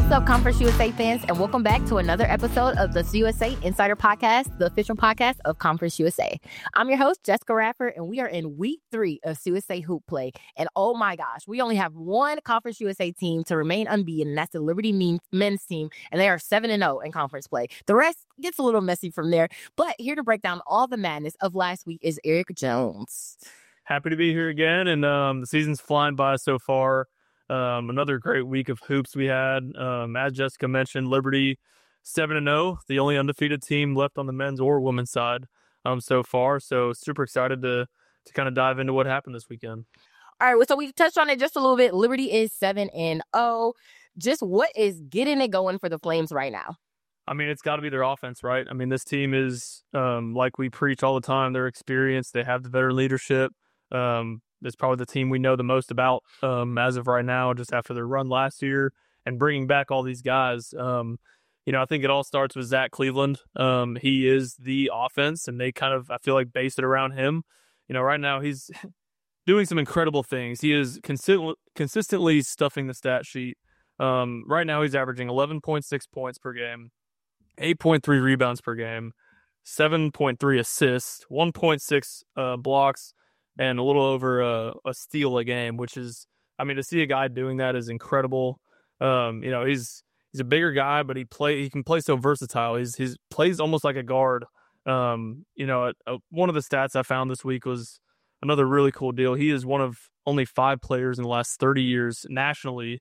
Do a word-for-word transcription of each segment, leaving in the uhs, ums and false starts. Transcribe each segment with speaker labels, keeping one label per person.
Speaker 1: What's up, Conference U S A fans, and welcome back to another episode of the U S A Insider Podcast, the official podcast of Conference U S A. I'm your host, Jessica Radford, and we are in week three of U S A Hoop Play. And oh my gosh, we only have one Conference U S A team to remain unbeaten, and that's the Liberty men's team, and they are seven and oh in conference play. The rest gets a little messy from there, but here to break down all the madness of last week is Eric Jones.
Speaker 2: Happy to be here again, and um, the season's flying by so far. Um, another great week of hoops we had. Um, as Jessica mentioned, Liberty seven and oh, the only undefeated team left on the men's or women's side um, so far. So super excited to to kind of dive into what happened this weekend.
Speaker 1: All right, so we touched on it just a little bit. Liberty is seven and oh. Just what is getting it going for the Flames right now?
Speaker 2: I mean, it's got to be their offense, right? I mean, this team is, um, like we preach all the time, they're experienced. They have the veteran leadership. Um, it's probably the team we know the most about um, as of right now, just after their run last year and bringing back all these guys. Um, you know, I think it all starts with Zach Cleveland. Um, he is the offense, and they kind of, I feel like, base it around him. You know, right now he's doing some incredible things. He is consi- consistently stuffing the stat sheet. Um, right now he's averaging eleven point six points per game, eight point three rebounds per game, seven point three assists, one point six uh, blocks, and a little over a, a steal a game, which is, I mean, to see a guy doing that is incredible. Um, you know, he's he's a bigger guy, but he play he can play so versatile. He's he's plays almost like a guard. Um, you know, uh, one of the stats I found this week was another really cool deal. He is one of only five players in the last thirty years nationally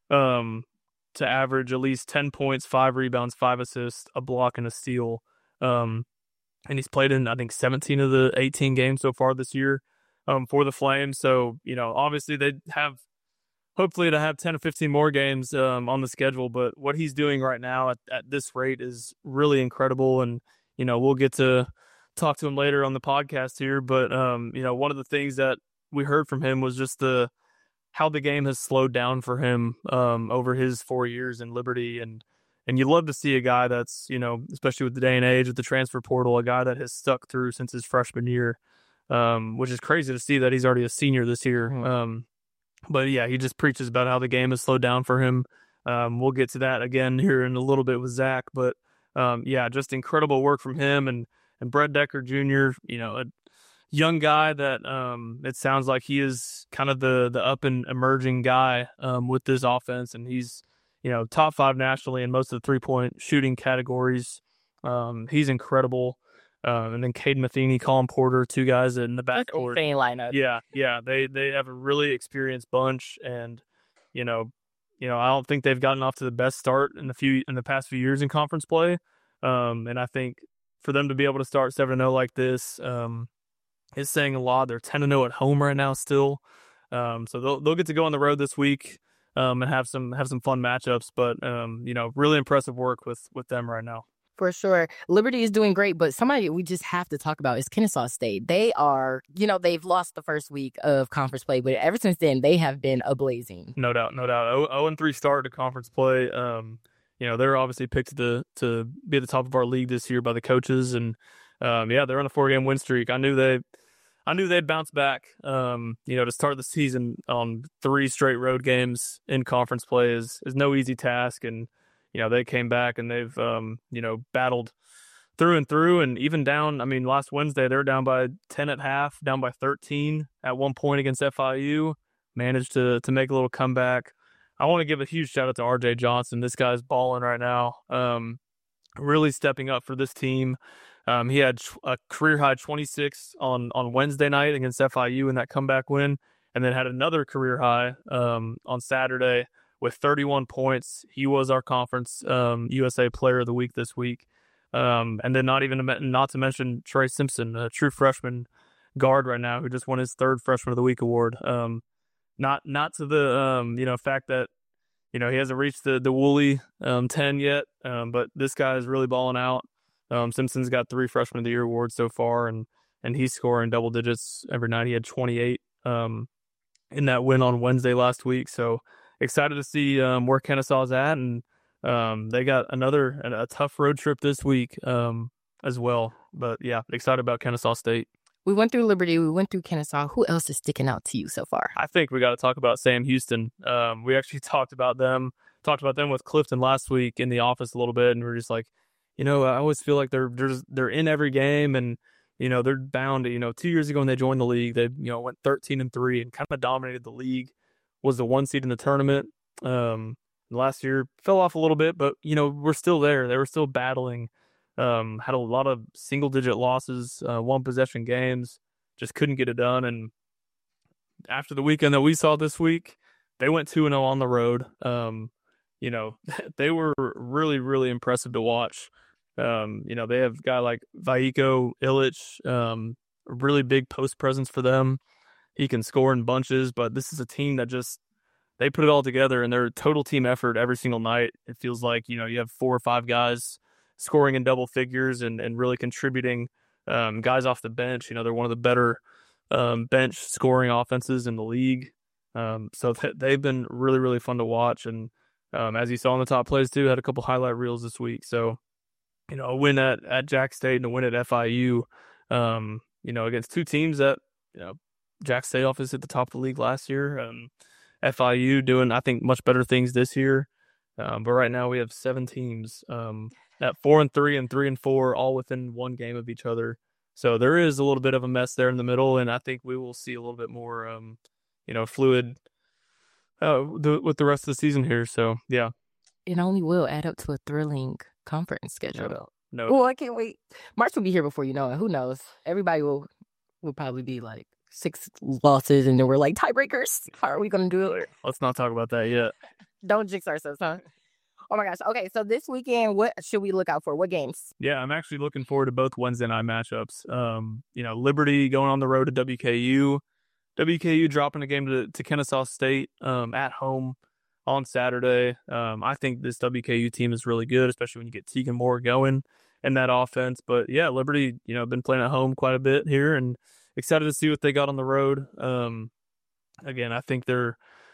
Speaker 2: um, to average at least ten points, five rebounds, five assists, a block, and a steal. Um, and he's played in, I think, seventeen of the eighteen games so far this year. Um, for the Flames. So, you know, obviously they have hopefully to have ten or fifteen more games um, on the schedule, but what he's doing right now at, at this rate is really incredible. And, you know, we'll get to talk to him later on the podcast here, but, um, you know, one of the things that we heard from him was just the how the game has slowed down for him um, over his four years in Liberty. And, and you love to see a guy that's, you know, especially with the day and age with the transfer portal, a guy that has stuck through since his freshman year. Um, which is crazy to see that he's already a senior this year. Um, but yeah, he just preaches about how the game has slowed down for him. Um, we'll get to that again here in a little bit with Zach, but um, yeah, just incredible work from him and, and Brett Decker Junior, you know, a young guy that um, it sounds like he is kind of the, the up and emerging guy um, with this offense. And he's, you know, top five nationally in most of the three point shooting categories. Um, he's incredible. Um, and then Cade Matheny, Colin Porter, two guys in the backcourt.
Speaker 1: Insane lineup.
Speaker 2: Yeah, yeah, they they have a really experienced bunch, and you know, you know, I don't think they've gotten off to the best start in the few in the past few years in conference play. Um, and I think for them to be able to start seven and zero like this, um, is saying a lot. They're ten and zero at home right now still, um, so they'll they'll get to go on the road this week, um, and have some have some fun matchups. But um, you know, really impressive work with with them right now.
Speaker 1: For sure. Liberty is doing great, but somebody we just have to talk about is Kennesaw State. They are, you know, they've lost the first week of conference play, but ever since then, they have been ablazing.
Speaker 2: No doubt, no doubt. oh and three start to conference play. Um, you know, they're obviously picked to to be at the top of our league this year by the coaches, and um, yeah, they're on a four game win streak. I knew they, I knew they'd bounce back. Um, you know, to start the season on three straight road games in conference play is is no easy task, and you know, they came back and they've, um, you know, battled through and through, and even down. I mean, last Wednesday, they were down by ten at half, down by thirteen at one point against F I U, managed to to make a little comeback. I want to give a huge shout out to R J Johnson. This guy's balling right now, um, really stepping up for this team. Um, he had a career high twenty-six on, on Wednesday night against F I U in that comeback win, and then had another career high um, on Saturday with thirty-one points. He was our conference um, U S A Player of the Week this week. Um, and then not even not to mention Trey Simpson, a true freshman guard right now who just won his third Freshman of the Week award. Um, not not to the um, you know fact that you know he hasn't reached the the Woolley um, ten yet, um, but this guy is really balling out. Um, Simpson's got three Freshman of the Year awards so far, and and he's scoring double digits every night. He had twenty-eight um, in that win on Wednesday last week. So excited to see um, where Kennesaw's at, and um, they got another a tough road trip this week um, as well. But yeah, excited about Kennesaw State.
Speaker 1: We went through Liberty. We went through Kennesaw. Who else is sticking out to you so far?
Speaker 2: I think we got to talk about Sam Houston. Um, we actually talked about them, talked about them with Clifton last week in the office a little bit, and we we're just like, you know, I always feel like they're they're just, they're in every game, and you know they're bound to. You know, two years ago when they joined the league, they you know went thirteen and three and kind of dominated the league. Was the one seed in the tournament. Um, last year fell off a little bit, but you know we're still there. They were still battling. Um, had a lot of single digit losses, uh, one possession games. Just couldn't get it done. And after the weekend that we saw this week, they went two and oh on the road. Um, you know, they were really, really impressive to watch. Um, you know, they have a guy like Vaiko Illich, um, a really big post presence for them. He can score in bunches, but this is a team that just, they put it all together and they're a total team effort every single night. It feels like, you know, you have four or five guys scoring in double figures and, and really contributing. Um, guys off the bench, you know, they're one of the better um, bench scoring offenses in the league. Um, so th- they've been really, really fun to watch. And um, as you saw in the top plays too, had a couple highlight reels this week. So, you know, a win at, at Jack State and a win at F I U, um, you know, against two teams that, you know, Jack State office at the top of the league last year. Um, F I U doing, I think, much better things this year. Um, but right now we have seven teams um, at four and three and three and four, all within one game of each other. So there is a little bit of a mess there in the middle, and I think we will see a little bit more, um, you know, fluid uh, the, with the rest of the season here. So yeah,
Speaker 1: it only will add up to a thrilling conference schedule.
Speaker 2: No, no.
Speaker 1: Oh, I can't wait. March will be here before you know it. Who knows? Everybody will will probably be like six losses, and then we're like tiebreakers. How are we going to do it?
Speaker 2: Let's not talk about that yet.
Speaker 1: Don't jinx ourselves, huh? Oh my gosh. Okay, so this weekend, what should we look out for? What games?
Speaker 2: Yeah, I'm actually looking forward to both Wednesday night matchups. Um, you know, Liberty going on the road to W K U. W K U dropping a game to, to Kennesaw State um, at home on Saturday. Um, I think this W K U team is really good, especially when you get Tegan Moore going in that offense. But yeah, Liberty, you know, been playing at home quite a bit here, and excited to see what they got on the road. Um, again, I think they're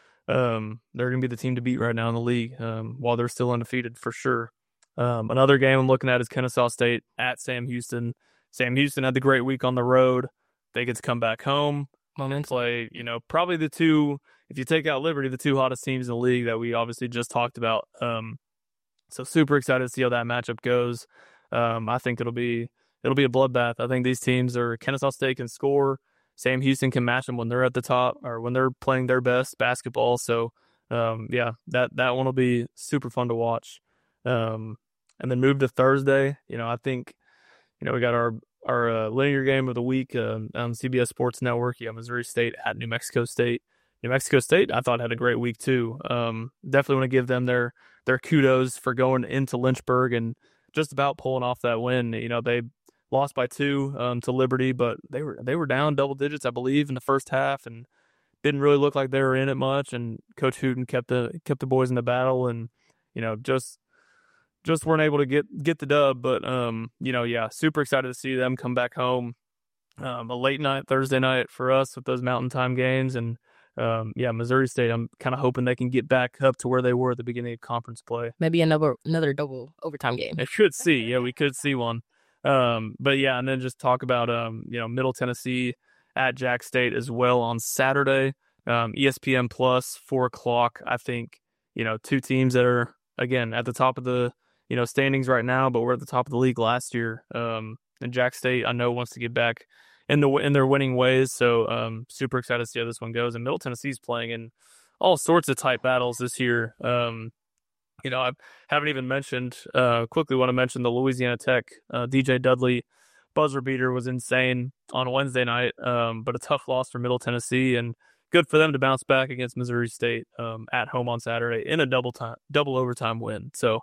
Speaker 2: um, they're going to be the team to beat right now in the league um, while they're still undefeated for sure. Um, another game I'm looking at is Kennesaw State at Sam Houston. Sam Houston had the great week on the road. They get to come back home and play, you know, probably the two, if you take out Liberty, the two hottest teams in the league that we obviously just talked about. Um, so super excited to see how that matchup goes. Um, I think it'll be it'll be a bloodbath. I think these teams are Kennesaw State can score. Sam Houston can match them when they're at the top or when they're playing their best basketball. So, um, yeah, that, that one will be super fun to watch. Um, and then move to Thursday. You know, I think, you know, we got our, our uh, linear game of the week uh, on C B S Sports Network. Yeah, Missouri State at New Mexico State. New Mexico State, I thought, had a great week too. Um, definitely want to give them their their kudos for going into Lynchburg and just about pulling off that win. You know, they lost by two um, to Liberty, but they were they were down double digits, I believe, in the first half, and didn't really look like they were in it much. And Coach Hooten kept the kept the boys in the battle, and you know just just weren't able to get get the dub. But um, you know, yeah, super excited to see them come back home. Um, a late night Thursday night for us with those Mountain Time games, and um, yeah, Missouri State. I'm kind of hoping they can get back up to where they were at the beginning of conference play.
Speaker 1: Maybe another another double overtime game.
Speaker 2: It could see, yeah, we could see one. Um, but yeah, and then just talk about, um, you know, Middle Tennessee at Jack State as well on Saturday, um, E S P N plus four o'clock. I think, you know, two teams that are, again, at the top of the, you know, standings right now, but we're at the top of the league last year. Um, and Jack State, I know, wants to get back in the, in their winning ways. So, um, super excited to see how this one goes. And Middle Tennessee's playing in all sorts of tight battles this year. Um, You know, I haven't even mentioned, uh, quickly want to mention the Louisiana Tech uh, D J Dudley buzzer beater was insane on Wednesday night, um, but a tough loss for Middle Tennessee, and good for them to bounce back against Missouri State um, at home on Saturday in a double time, double overtime win. So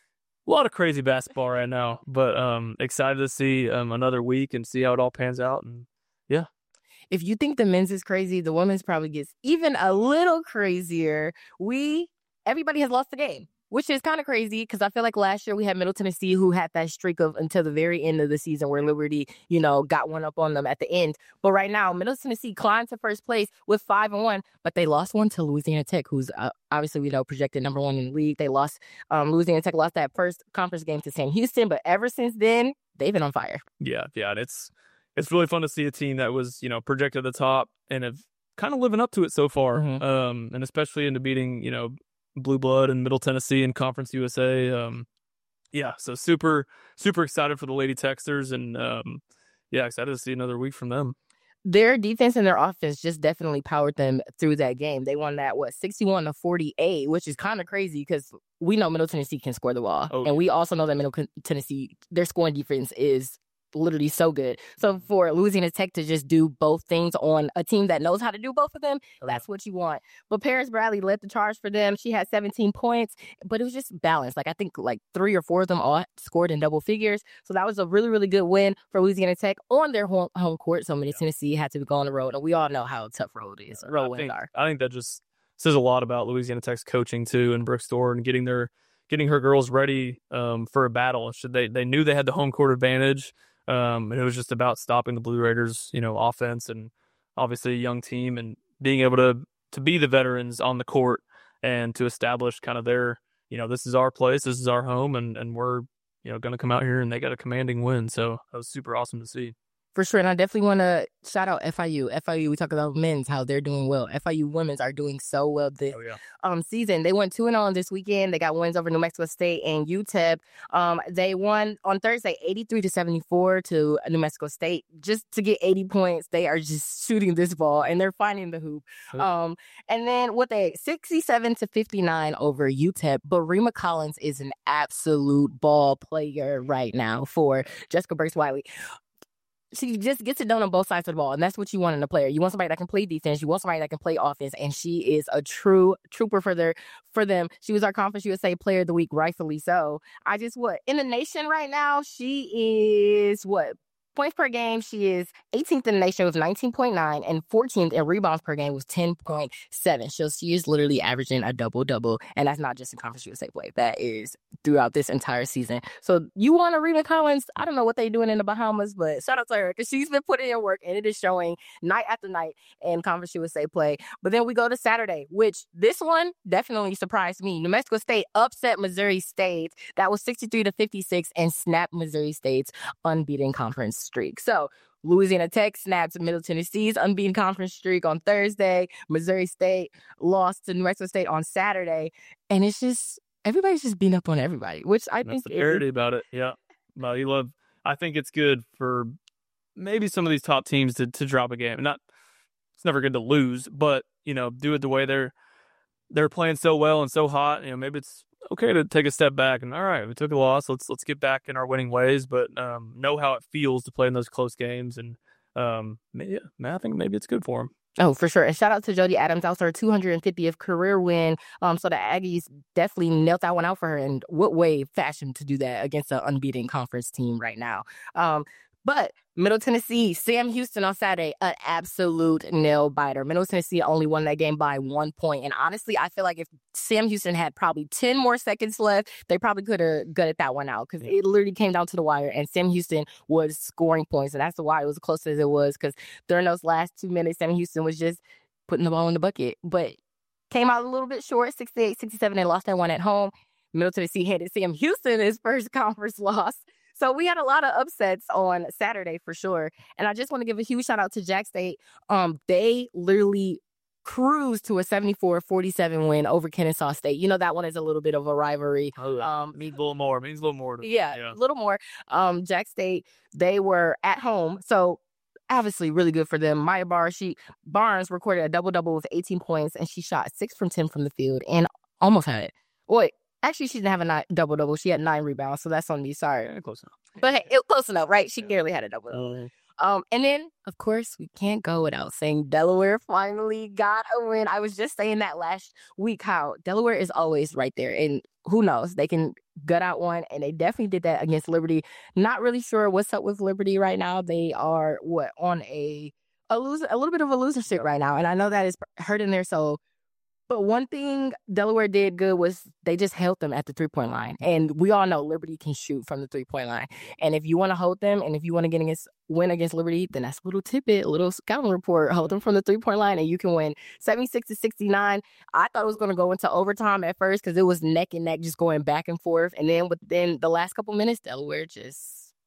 Speaker 2: a lot of crazy basketball right now, but um, excited to see um, another week and see how it all pans out. And yeah.
Speaker 1: If you think the men's is crazy, the women's probably gets even a little crazier. We, everybody has lost the game, which is kind of crazy because I feel like last year we had Middle Tennessee who had that streak of until the very end of the season where Liberty, you know, got one up on them at the end. But right now, Middle Tennessee climbed to first place with five and one, but they lost one to Louisiana Tech, who's uh, obviously, we know, projected number one in the league. They lost, um, Louisiana Tech lost that first conference game to Sam Houston, but ever since then, they've been on fire.
Speaker 2: Yeah, yeah, and it's it's really fun to see a team that was, you know, projected at the top and have kind of living up to it so far.
Speaker 1: Mm-hmm.
Speaker 2: Um, and especially into beating, you know, Blue Blood and Middle Tennessee and Conference U S A. Um, yeah, so super, super excited for the Lady Texters, and um, yeah, excited to see another week from them.
Speaker 1: Their defense and their offense just definitely powered them through that game. They won that, what, sixty-one to forty-eight, which is kind of crazy because we know Middle Tennessee can score the ball.
Speaker 2: Oh,
Speaker 1: and
Speaker 2: yeah.
Speaker 1: we also know that Middle Tennessee, their scoring defense is literally so good. So for Louisiana Tech to just do both things on a team that knows how to do both of them, that's what you want. But Paris Bradley led the charge for them. She had seventeen points, but it was just balanced. Like, I think like three or four of them all scored in double figures. So that was a really, really good win for Louisiana Tech on their home, home court. So Middle yeah. Tennessee had to go on the road. And we all know how tough road is. Road
Speaker 2: I
Speaker 1: wins
Speaker 2: think,
Speaker 1: are.
Speaker 2: I think that just says a lot about Louisiana Tech's coaching too, and Brooke Store, and getting their getting her girls ready um, for a battle. Should they they knew they had the home court advantage. Um, and it was just about stopping the Blue Raiders, you know, offense, and obviously a young team, and being able to to be the veterans on the court and to establish kind of their, you know, this is our place, this is our home, and, and we're, you know, going to come out here, and they got a commanding win. So that was super awesome to see.
Speaker 1: For sure. And I definitely want to shout out F I U. F I U, we talk about men's, how they're doing well. F I U women's are doing so well this
Speaker 2: oh, yeah.
Speaker 1: um, season. They went two and oh this weekend. They got wins over New Mexico State and U T E P. Um, they won on Thursday eighty-three to seventy-four to New Mexico State. Just to get eighty points, they are just shooting this ball, and they're finding the hoop. Um, and then what they sixty-seven to fifty-nine over U T E P. But Rima Collins is an absolute ball player right now for Jessica Burks-Wiley. She just gets it done on both sides of the ball, and that's what you want in a player. You want somebody that can play defense. You want somebody that can play offense, and she is a true trooper for their for them. She was our Conference U S A Player of the Week, rightfully so. I just what in the nation right now, she is what points per game. She is eighteenth in the nation with nineteen point nine, and fourteenth in rebounds per game with ten point seven. So she is literally averaging a double double, and that's not just in Conference U S A play. That is throughout this entire season. So you want Rima Collins? I don't know what they're doing in the Bahamas, but shout out to her because she's been putting in work, and it is showing night after night in Conference U S A play. But then we go to Saturday, which this one definitely surprised me. New Mexico State upset Missouri State. That was sixty-three to fifty-six and snapped Missouri State's unbeaten conference streak. So Louisiana Tech snapped Middle Tennessee's unbeaten conference streak on Thursday. Missouri State lost to New Mexico State on Saturday. And it's just, everybody's just beating up on everybody, which I
Speaker 2: and
Speaker 1: think
Speaker 2: that's the parody about it. Yeah. Well, you love, I think it's good for maybe some of these top teams to, to drop a game. Not, it's never good to lose, but, you know, do it the way they're, they're playing so well and so hot. You know, maybe it's okay to take a step back and, all right, we took a loss. Let's let's get back in our winning ways, but um, know how it feels to play in those close games. And um, maybe, I think maybe it's good for them.
Speaker 1: Oh, for sure. And shout out to Jody Adams. That was her two hundred fiftieth career win. Um, so the Aggies definitely knelt that one out for her. And what way fashion to do that against an unbeaten conference team right now. Um, But Middle Tennessee, Sam Houston on Saturday, an absolute nail biter. Middle Tennessee only won that game by one point. And honestly, I feel like if Sam Houston had probably ten more seconds left, they probably could have gutted that one out because it literally came down to the wire. And Sam Houston was scoring points. And that's why it was as close as it was, because during those last two minutes, Sam Houston was just putting the ball in the bucket. But came out a little bit short, sixty-eight sixty-seven, and lost that one at home. Middle Tennessee handed Sam Houston his first conference loss. So we had a lot of upsets on Saturday for sure. And I just want to give a huge shout out to Jack State. Um, they literally cruised to a seventy-four forty-seven win over Kennesaw State. You know, that one is a little bit of a rivalry.
Speaker 2: Oh, um, means a little more. It means a little more. To,
Speaker 1: yeah,
Speaker 2: yeah,
Speaker 1: a little more. Um, Jack State, they were at home. So obviously really good for them. Maya Bar, she, Barnes recorded a double-double with eighteen points, and she shot six from ten from the field and almost had it. Wait. Actually, she didn't have a nine, double-double. She had nine rebounds, so that's on me. Sorry.
Speaker 2: Yeah, close enough.
Speaker 1: But hey, it was close enough, right? She
Speaker 2: yeah.
Speaker 1: barely had a double-double.
Speaker 2: Uh,
Speaker 1: um, and then, of course, we can't go without saying Delaware finally got a win. I was just saying that last week, how Delaware is always right there. And who knows? They can gut out one, and they definitely did that against Liberty. Not really sure what's up with Liberty right now. They are, what, on a, a, loser, a little bit of a loser streak right now. And I know that is hurting their soul. But one thing Delaware did good was they just held them at the three-point line. And we all know Liberty can shoot from the three-point line. And if you want to hold them and if you want to get against win against Liberty, then that's a little tidbit, a little scouting report. Hold them from the three-point line and you can win seventy-six to sixty-nine. I thought it was going to go into overtime at first because it was neck and neck just going back and forth. And then within the last couple minutes, Delaware just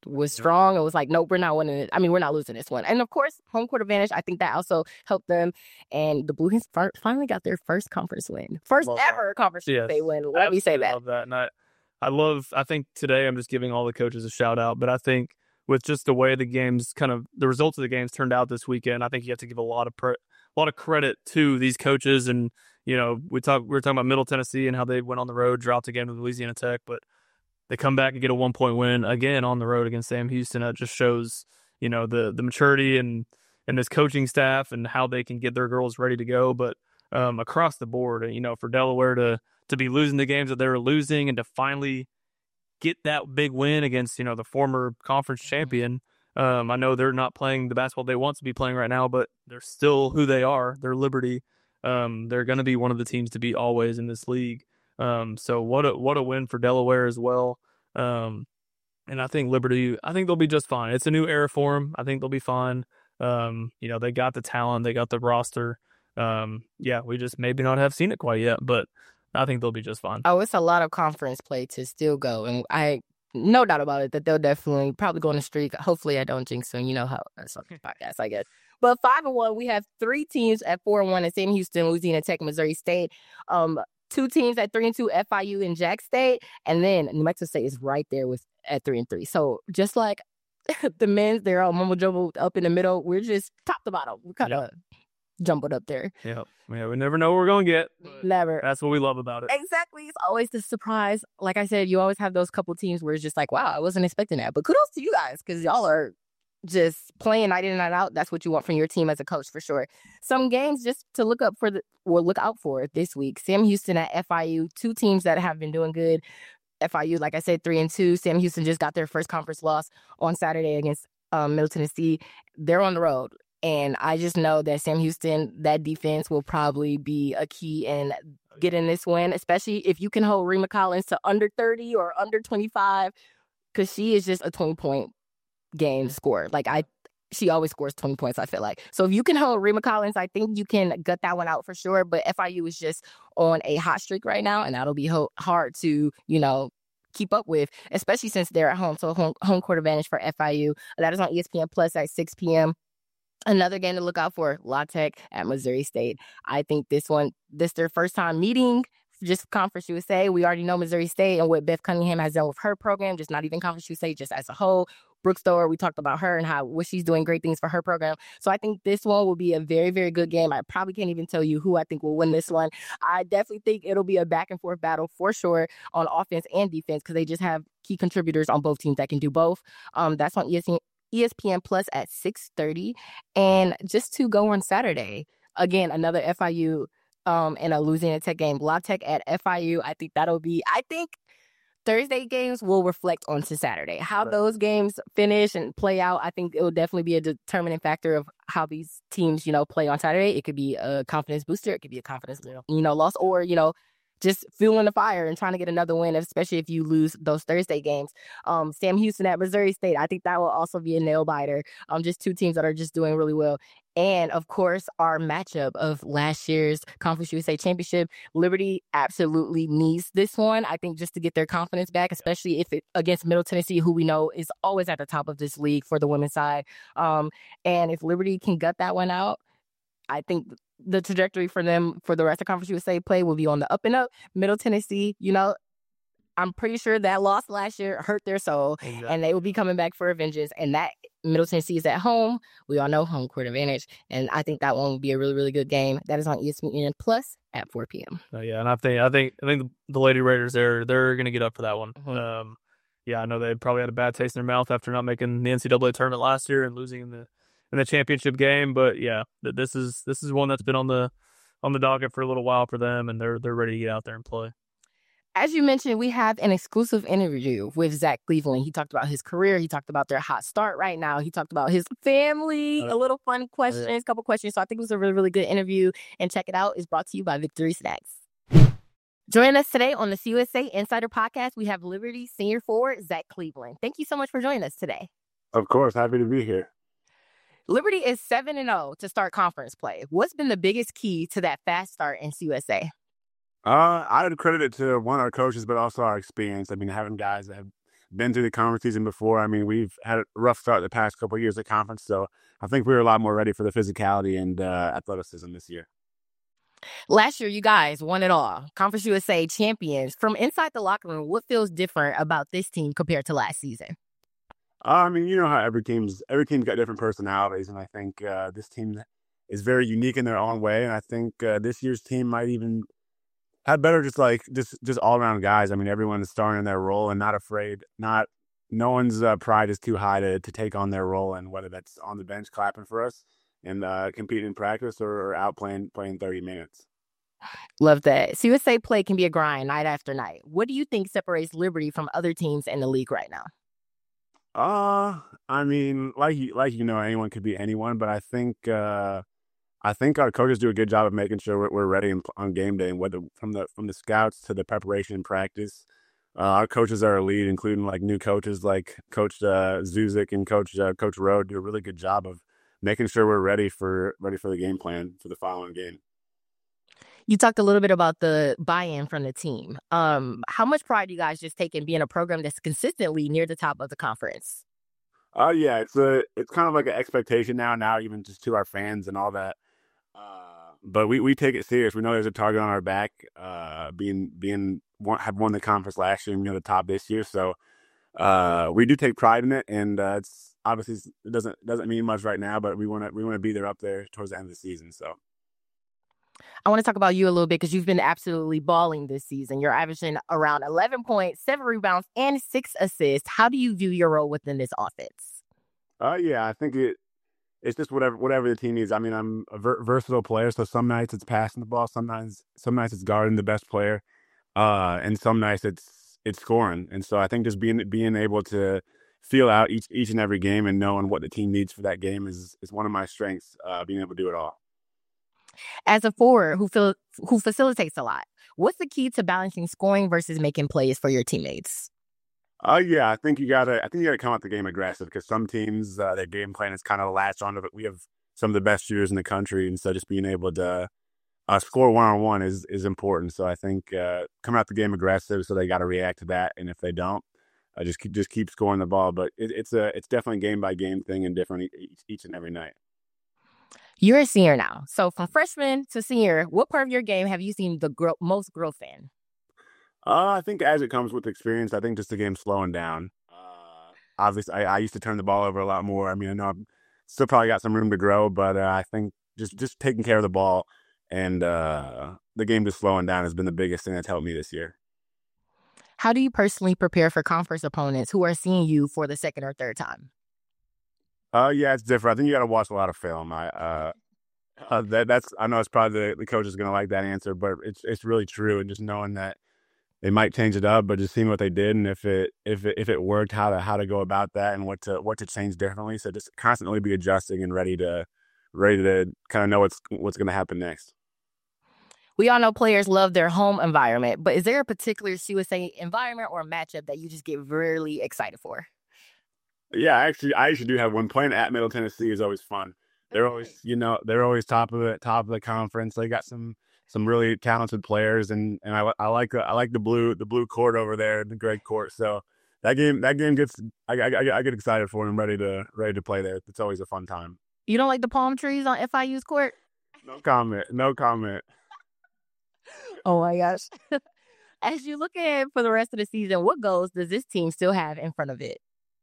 Speaker 1: was strong. It was like, nope, we're not winning it. I mean, we're not losing this one. And of course, home court advantage, I think that also helped them. And the Blue Hens finally got their first conference win. First love ever that. conference yes. they win. Let me say that.
Speaker 2: I love that. And I, I love, I think today I'm just giving all the coaches a shout out, but I think with just the way the games kind of, the results of the games turned out this weekend, I think you have to give a lot of, pre, a lot of credit to these coaches. And, you know, we talk, we were talking about Middle Tennessee and how they went on the road, dropped again with Louisiana Tech, but they come back and get a one-point win again on the road against Sam Houston. That just shows, you know, the the maturity and, and this coaching staff and how they can get their girls ready to go. But um, across the board, you know, for Delaware to to be losing the games that they were losing and to finally get that big win against, you know, the former conference champion. Um, I know they're not playing the basketball they want to be playing right now, but they're still who they are. They're Liberty. Um, they're going to be one of the teams to beat always in this league. Um, so what a what a win for Delaware as well. Um, and I think Liberty, I think they'll be just fine. It's a new era for them. I think they'll be fine. Um, you know, they got the talent, they got the roster. Um, yeah, we just maybe not have seen it quite yet, but I think they'll be just fine.
Speaker 1: Oh, it's a lot of conference play to still go, and I no doubt about it that they'll definitely probably go on a streak. Hopefully, I don't jinx them. You know how that's on the podcast, I guess. But five and one, we have three teams at four and one: at Sam Houston, Louisiana Tech, Missouri State. Um. Two teams at three and two, F I U and Jack State, and then New Mexico State is right there with at three and three. So just like the men's, they're all mumble jumbled up in the middle. We're just top to bottom. We're kind of yep. jumbled up there.
Speaker 2: Yeah, yeah. We never know what we're gonna get.
Speaker 1: Never.
Speaker 2: That's what we love about it.
Speaker 1: Exactly. It's always the surprise. Like I said, you always have those couple teams where it's just like, wow, I wasn't expecting that. But kudos to you guys because y'all are just playing night in and night out. That's what you want from your team as a coach for sure. Some games just to look up for the or look out for this week. Sam Houston at F I U, two teams that have been doing good. F I U, like I said, three and two. Sam Houston just got their first conference loss on Saturday against um, Middle Tennessee. They're on the road. And I just know that Sam Houston, that defense will probably be a key in getting this win, especially if you can hold Rima Collins to under thirty or under twenty-five, because she is just a twenty-point game scorer. Like, I, she always scores twenty points, I feel like. So if you can hold Rima Collins, I think you can gut that one out for sure. But F I U is just on a hot streak right now, and that'll be ho- hard to, you know, keep up with, especially since they're at home. So home, home court advantage for F I U. That is on E S P N Plus at six p.m. Another game to look out for, La Tech at Missouri State. I think this one, this their first time meeting, just Conference U S A. We already know Missouri State and what Beth Cunningham has done with her program, just not even Conference U S A, just as a whole. Brooke Stower, we talked about her and how what she's doing great things for her program. So I think this one will be a very, very good game. I probably can't even tell you who I think will win this one. I definitely think it'll be a back and forth battle for sure on offense and defense because they just have key contributors on both teams that can do both. Um, that's on E S P N. E S P N Plus at six thirty. And just to go on Saturday, again, another F I U um, and a Louisiana Tech game. La Tech at F I U. I think that'll be, I think Thursday games will reflect onto Saturday. How right. those games finish and play out, I think it will definitely be a determining factor of how these teams, you know, play on Saturday. It could be a confidence booster. It could be a confidence, you know, loss, or, you know, just fueling the fire and trying to get another win, especially if you lose those Thursday games. Um, Sam Houston at Missouri State, I think that will also be a nail biter. Um, just two teams that are just doing really well. And, of course, our matchup of last year's Conference U S A Championship, Liberty absolutely needs this one, I think, just to get their confidence back, especially if it against Middle Tennessee, who we know is always at the top of this league for the women's side. Um, and if Liberty can gut that one out, I think the trajectory for them for the rest of Conference U S A play will be on the up and up. Middle Tennessee, you know, I'm pretty sure that loss last year hurt their soul, exactly. and they will be coming back for a vengeance. And that Middle Tennessee is at home. We all know home court advantage, and I think that one will be a really, really good game. That is on E S P N Plus at four p.m.
Speaker 2: Oh, yeah, and I think I think I think the Lady Raiders they're they're going to get up for that one.
Speaker 1: Mm-hmm.
Speaker 2: Um, yeah, I know they probably had a bad taste in their mouth after not making the N C double A tournament last year and losing in the in the championship game, but yeah, this is this is one that's been on the on the docket for a little while for them, and they're they're ready to get out there and play.
Speaker 1: As you mentioned, we have an exclusive interview with Zach Cleveland. He talked about his career. He talked about their hot start right now. He talked about his family, a little fun questions, a couple questions. So I think it was a really, really good interview. And check it out. It's brought to you by Victory Snacks. Joining us today on the C U S A Insider Podcast, we have Liberty senior forward Zach Cleveland. Thank you so much for joining us today.
Speaker 3: Of course. Happy to be here.
Speaker 1: Liberty is seven and oh to start conference play. What's been the biggest key to that fast start in C U S A?
Speaker 3: Uh, I would credit it to one, our coaches, but also our experience. I mean, having guys that have been through the conference season before. I mean, we've had a rough start the past couple of years at conference, so I think we were a lot more ready for the physicality and uh, athleticism this year.
Speaker 1: Last year, you guys won it all. Conference U S A champions. From inside the locker room, what feels different about this team compared to last season?
Speaker 3: Uh, I mean, you know how every team's every team's got different personalities, and I think uh, this team is very unique in their own way. And I think uh, this year's team might even have better just like just just all around guys. I mean, everyone is starring in their role and not afraid. Not no one's uh, pride is too high to to take on their role, and whether that's on the bench clapping for us and uh, competing in practice or, or out playing playing thirty minutes.
Speaker 1: Love that. So U S A play can be a grind night after night. What do you think separates Liberty from other teams in the league right now?
Speaker 3: Uh, I mean, like you, like you know, anyone could be anyone, but I think uh, I think our coaches do a good job of making sure we're, we're ready on game day, and whether from the from the scouts to the preparation and practice. Uh, our coaches are elite, including like new coaches like Coach uh, Zuzik and Coach uh, Coach Rode do a really good job of making sure we're ready for ready for the game plan for the following game.
Speaker 1: You talked a little bit about the buy-in from the team. Um, how much pride do you guys just take in being a program that's consistently near the top of the conference?
Speaker 3: Oh uh, yeah, it's a it's kind of like an expectation now. Now even just to our fans and all that. Uh, but we, we take it serious. We know there's a target on our back. Uh, being being won, have won the conference last year and you know the top this year, so uh, we do take pride in it. And uh, it's obviously it doesn't doesn't mean much right now, but we want to we want to be there up there towards the end of the season. So.
Speaker 1: I want to talk about you a little bit because you've been absolutely balling this season. You're averaging around eleven points, seven rebounds, and six assists. How do you view your role within this offense?
Speaker 3: Uh, yeah, I think it it's just whatever whatever the team needs. I mean, I'm a ver- versatile player, so some nights it's passing the ball, sometimes some nights it's guarding the best player, uh, and some nights it's it's scoring. And so I think just being being able to feel out each each and every game and knowing what the team needs for that game is is one of my strengths. Uh, being able to do it all.
Speaker 1: As a forward who feel, who facilitates a lot, what's the key to balancing scoring versus making plays for your teammates?
Speaker 3: Oh uh, yeah, I think you gotta. I think you gotta come out the game aggressive because some teams uh, their game plan is kind of latch onto it. We have some of the best shooters in the country, and so just being able to uh, score one on one is is important. So I think uh, coming out the game aggressive, so they got to react to that, and if they don't, uh, just keep, just keep scoring the ball. But it, it's a it's definitely a game by game thing and different each, each and every night.
Speaker 1: You're a senior now. So from freshman to senior, what part of your game have you seen the gro- most growth in?
Speaker 3: Uh, I think as it comes with experience, I think just the game slowing down. Uh, obviously, I, I used to turn the ball over a lot more. I mean, I know I've still probably got some room to grow, but uh, I think just, just taking care of the ball and uh, the game just slowing down has been the biggest thing that's helped me this year.
Speaker 1: How do you personally prepare for conference opponents who are seeing you for the second or third time?
Speaker 3: Uh, yeah, it's different. I think you got to watch a lot of film. I, uh, uh, that that's I know it's probably the, the coach is going to like that answer, but it's it's really true. And just knowing that they might change it up, but just seeing what they did and if it if it if it worked, how to how to go about that and what to what to change differently. So just constantly be adjusting and ready to ready to kind of know what's what's going to happen next.
Speaker 1: We all know players love their home environment, but is there a particular U S A environment or matchup that you just get really excited for?
Speaker 3: Yeah, actually, I actually do have one. Playing at Middle Tennessee is always fun. They're always, you know, they're always top of the top of the conference. They got some some really talented players, and and I, I like the I like the blue the blue court over there, the Greg court. So that game that game gets I, I I get excited for them, ready to ready to play there. It's always a fun time.
Speaker 1: You don't like the palm trees on F I U's court?
Speaker 3: No comment. No comment.
Speaker 1: Oh my gosh. As you look ahead for the rest of the season, what goals does this team still have in front of it?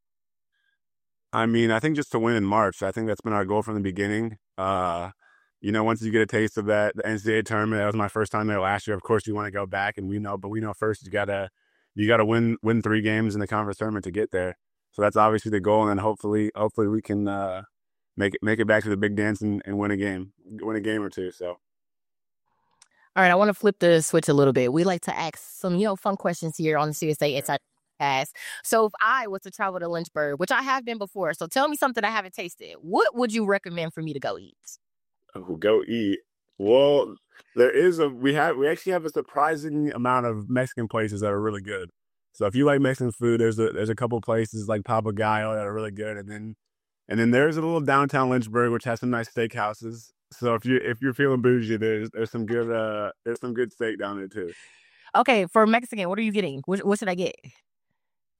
Speaker 3: I mean, I think just to win in March. I think that's been our goal from the beginning. Uh, you know, once you get a taste of that, the N C double A tournament, that was my first time there last year. Of course, you want to go back, and we know, but we know first you gotta you gotta win win three games in the conference tournament to get there. So that's obviously the goal, and then hopefully, hopefully we can uh, make it make it back to the big dance and, and win a game, win a game or two. So.
Speaker 1: All right, I want to flip the switch a little bit. We like to ask some, you know, fun questions here on the C S A Inside. So if I was to travel to Lynchburg, which I have been before, so tell me something I haven't tasted. What would you recommend for me to go eat?
Speaker 3: Oh, go eat. Well, there is a we have we actually have a surprising amount of Mexican places that are really good. So if you like Mexican food, there's a there's a couple places like Papa Gallo that are really good, and then and then there's a little downtown Lynchburg which has some nice steakhouses. So if you if you're feeling bougie, there's there's some good uh there's some good steak down there too.
Speaker 1: Okay, for Mexican, what are you getting? What, what should I get?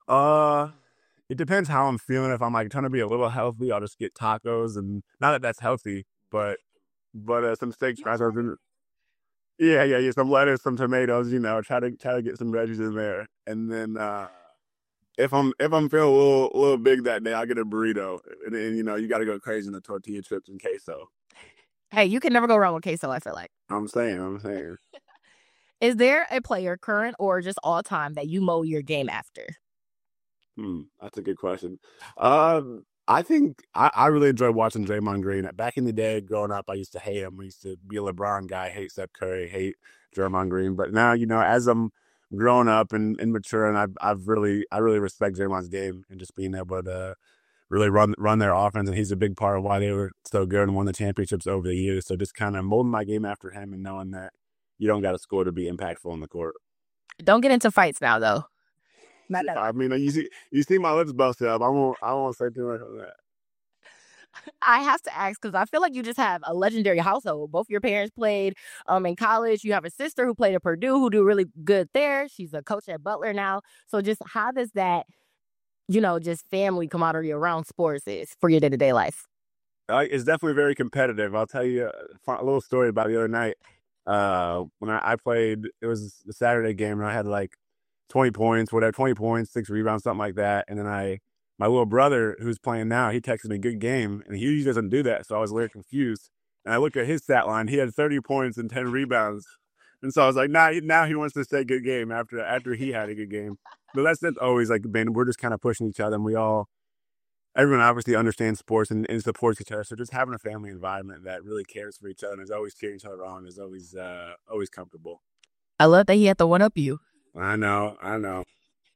Speaker 3: Uh, it depends how I'm feeling. If I'm like trying to be a little healthy, I'll just get tacos, and not that that's healthy, but but uh, some steak fries. Yeah, yeah, yeah. Some lettuce, some tomatoes. You know, try to try to get some veggies in there, and then uh, if I'm if I'm feeling a little a little big that day, I get a burrito, and then you know you got to go crazy in the tortilla chips and queso.
Speaker 1: Hey, you can never go wrong with queso, I feel like.
Speaker 3: I'm saying, I'm saying.
Speaker 1: Is there a player, current or just all time, that you mold your game after?
Speaker 3: Hmm, that's a good question. Um, I think I, I really enjoy watching Draymond Green. Back in the day, growing up, I used to hate him. I used to be a LeBron guy, hate Steph Curry, hate Draymond Green. But now, you know, as I'm growing up and, and maturing, I've I've really I really respect Draymond's game and just being able to really run run their offense. And he's a big part of why they were so good and won the championships over the years. So just kind of molding my game after him and knowing that you don't got to score to be impactful on the court.
Speaker 1: Don't get into fights now, though.
Speaker 3: Not that I mean, you see, you see my lips busted up. I won't, I won't say too much on that.
Speaker 1: I have to ask because I feel like you just have a legendary household. Both your parents played um in college. You have a sister who played at Purdue who do really good there. She's a coach at Butler now. So just how does that, you know, just family camaraderie around sports is for your day to day life?
Speaker 3: Uh, it's definitely very competitive. I'll tell you a, a little story about the other night. Uh, when I, I played, it was the Saturday game, and I had like twenty points, whatever, twenty points, six rebounds, something like that. And then I, my little brother who's playing now, he texted me good game, and he usually doesn't do that. So I was a little confused. And I look at his stat line, he had thirty points and ten rebounds. And so I was like, nah, now he wants to say good game after after he had a good game. But that's, that's always like, man, we're just kind of pushing each other, and we all, everyone obviously understands sports and, and supports each other. So just having a family environment that really cares for each other and is always cheering each other on is always, uh, always comfortable.
Speaker 1: I love that he had to one up you.
Speaker 3: I know, I know.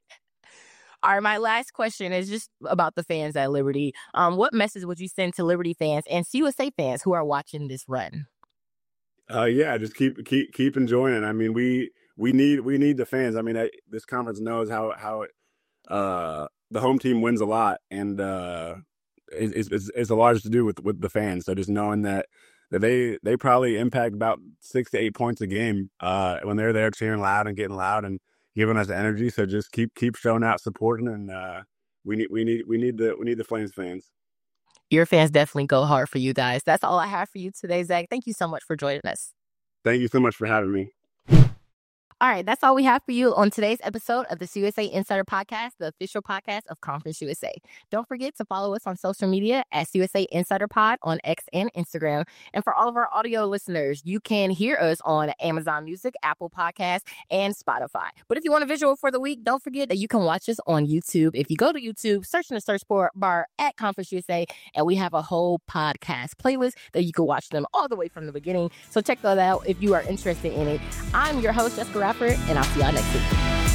Speaker 1: All right, my last question is just about the fans at Liberty. Um, what message would you send to Liberty fans and C U S A fans who are watching this run?
Speaker 3: Uh, yeah, just keep keep keep enjoying it. I mean, we we need we need the fans. I mean, I, this conference knows how how it, uh, the home team wins a lot, and uh, it's, it's it's a lot to do with with the fans. So just knowing that that they they probably impact about six to eight points a game uh, when they're there cheering loud and getting loud and giving us energy. So just keep keep showing out, supporting, and uh, we need we need we need the we need the Flames fans.
Speaker 1: Your fans definitely go hard for you guys. That's all I have for you today, Zach. Thank you so much for joining us.
Speaker 3: Thank you so much for having me.
Speaker 1: All right, that's all we have for you on today's episode of the C U S A Insider Podcast, the official podcast of Conference U S A. Don't forget to follow us on social media at C U S A Insider Pod on X and Instagram. And for all of our audio listeners, you can hear us on Amazon Music, Apple Podcasts, and Spotify. But if you want a visual for the week, don't forget that you can watch us on YouTube. If you go to YouTube, search in the search bar at Conference U S A, and we have a whole podcast playlist that you can watch them all the way from the beginning. So check that out if you are interested in it. I'm your host, Jessica Rapper, and I'll see y'all next week.